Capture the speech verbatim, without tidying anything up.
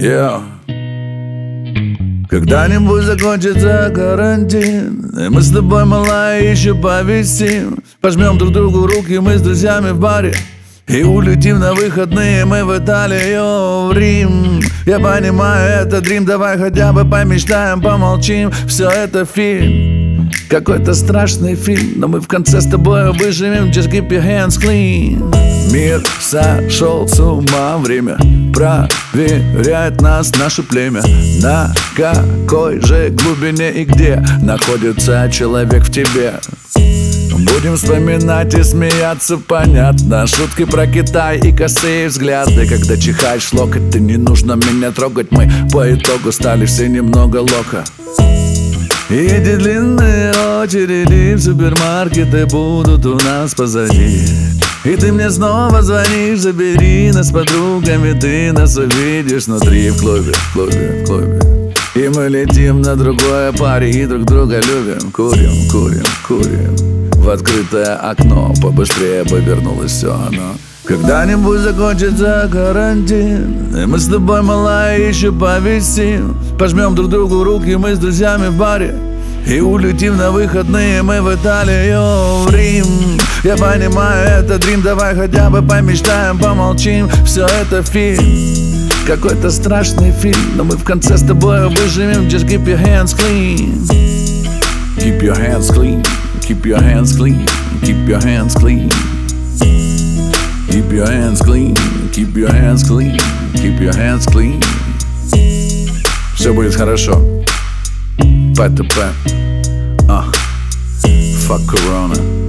Yeah. Когда-нибудь закончится карантин, и мы с тобой, малая, еще повисим. Пожмем друг другу руки, мы с друзьями в баре, и улетим на выходные мы в Италию, в Рим. Я понимаю, это дрим, давай хотя бы помечтаем, помолчим. Все это фильм, какой-то страшный фильм, но мы в конце с тобой выживем. Just keep your hands clean. Мир сошел с ума, время проверяет нас, наше племя. На какой же глубине и где находится человек в тебе? Будем вспоминать и смеяться, понятно. Шутки про Китай и косые взгляды. Когда чихаешь в локоть, ты не нужно меня трогать. Мы по итогу стали все немного лоха. И эти длинные очереди в супермаркеты будут у нас позади. И ты мне снова звонишь, забери нас с подругами. Ты нас увидишь внутри, в клубе, в клубе, в клубе. И мы летим на другое паре и друг друга любим. Курим, курим, курим в открытое окно, побыстрее бы вернулось все оно. Когда-нибудь закончится карантин, и мы с тобой, малая, еще повисим. Пожмем друг другу руки, мы с друзьями в баре, и улетим на выходные мы в Италию, в Рим. Я понимаю, это дрим, давай хотя бы помечтаем, помолчим. Все это фильм, какой-то страшный фильм, но мы в конце с тобой выживем. Just keep your hands clean. Keep your hands clean. Keep your hands clean. Keep your hands clean. Keep your hands clean. Keep your hands clean. Keep your hands clean. Все будет хорошо. Пэ тэ пэ. Uh, fuck Corona.